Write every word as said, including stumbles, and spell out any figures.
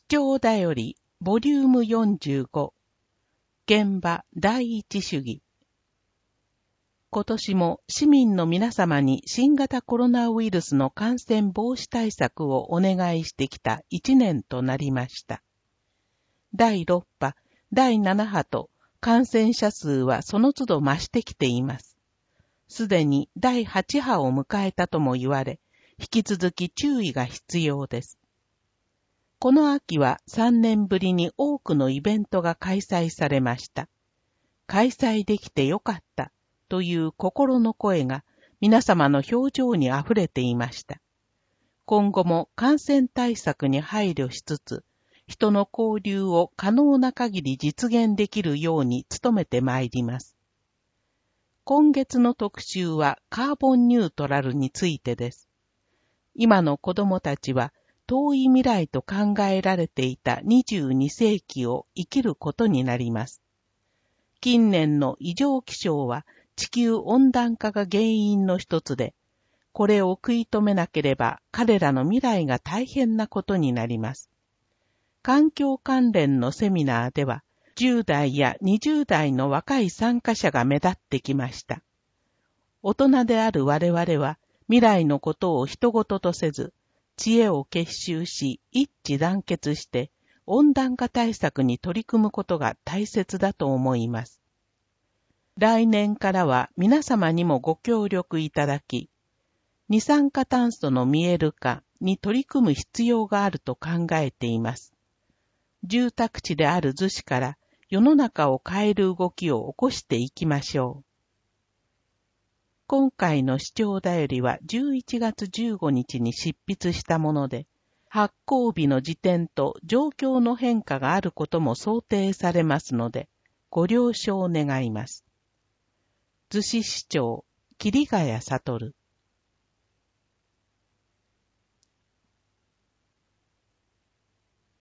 張だよりボリュームよんじゅうご現場第一主義。今年も市民の皆様に新型コロナウイルスの感染防止対策をお願いしてきたいちねんとなりました。だいろく波、だいなな波と感染者数はその都度増してきています。すでにだいはち波を迎えたとも言われ、引き続き注意が必要です。この秋はさんねんぶりに多くのイベントが開催されました。開催できてよかったという心の声が皆様の表情にあふれていました。今後も感染対策に配慮しつつ、人の交流を可能な限り実現できるように努めてまいります。今月の特集はカーボンニュートラルについてです。今の子供たちは遠い未来と考えられていたにじゅうに世紀を生きることになります。近年の異常気象は地球温暖化が原因の一つで、これを食い止めなければ彼らの未来が大変なことになります。環境関連のセミナーでは、じゅう代やにじゅう代の若い参加者が目立ってきました。大人である我々は未来のことを人事とせず、知恵を結集し一致団結して温暖化対策に取り組むことが大切だと思います。来年からは皆様にもご協力いただき、二酸化炭素の見える化に取り組む必要があると考えています。住宅地である逗子から世の中を変える動きを起こしていきましょう。今回の視聴だよりはじゅういちがつじゅうごにちに執筆したもので、発行日の時点と状況の変化があることも想定されますので、ご了承願います。逗子市長、桐ヶ谷悟。